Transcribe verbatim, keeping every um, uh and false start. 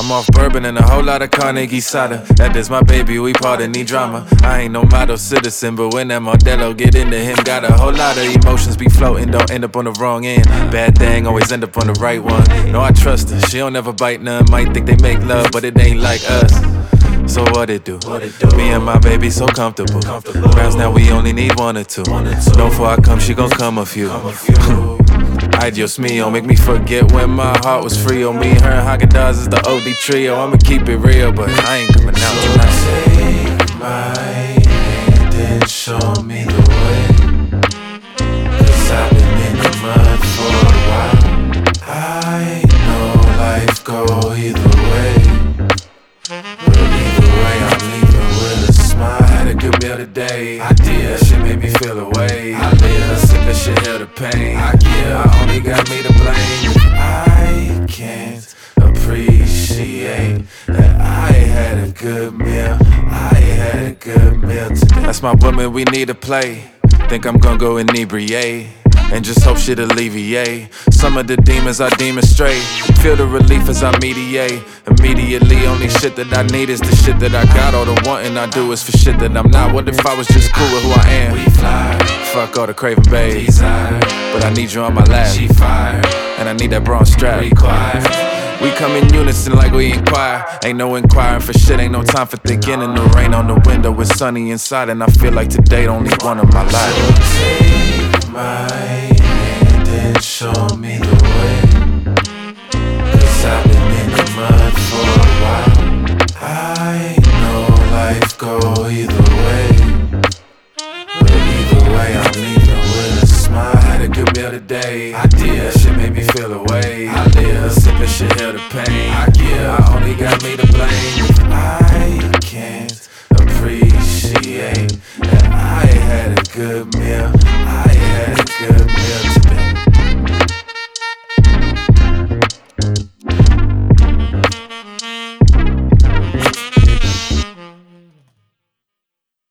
I'm off bourbon and a whole lot of Carnegie cider. That is my baby, we part of need drama. I ain't no model citizen, but when that Modelo get into him, got a whole lot of emotions be floating, don't end up on the wrong end. Bad thing always end up on the right one. No, I trust her, she don't ever bite none. Might think they make love, but it ain't like us. So what it do? What it do? Me and my baby so comfortable. comfortable. Rounds now we only need one or two. One or two. No, before I come, she gon' come a few. Come a few. Ay Dios mío, make me forget when my heart was free. On me, her, and Haagen-Dazs is the O D trio. I'ma keep it real, but I ain't coming out tonight. Take my hand and show me the way, 'cause I've been in the mud for a while. I know life go either way, but either way I'm leaving with a smile. Had a good meal today, I did. That shit made me feel away. I live, sick that shit heal the pain. I give, I only got me to blame. I can't appreciate that I had a good meal. I had a good meal today. That's my woman, we need to play. Think I'm gonna go inebriate and just hope shit alleviate some of the demons I deem as straight. Feel the relief as I mediate. Immediately, only shit that I need is the shit that I got. All the wanting I do is for shit that I'm not. What if I was just cool with who I am? We fly, fuck all the craving, babe. desire, but I need you on my lap. she fire, and I need that bronze strap. required. We come in unison like we inquire. Ain't no inquiring for shit, ain't no time for thinking. And the rain on the window, it's sunny inside. And I feel like today only one of my life. So take my hand and show me the way, 'cause I've been in the mud for a while. I know life go either way, but either way I'm leaving with a smile. Had a good meal today, I did. That shit made me feel away. I live, sick that shit heal the pain. I give, I only got me to blame. I can't appreciate that I had a good meal.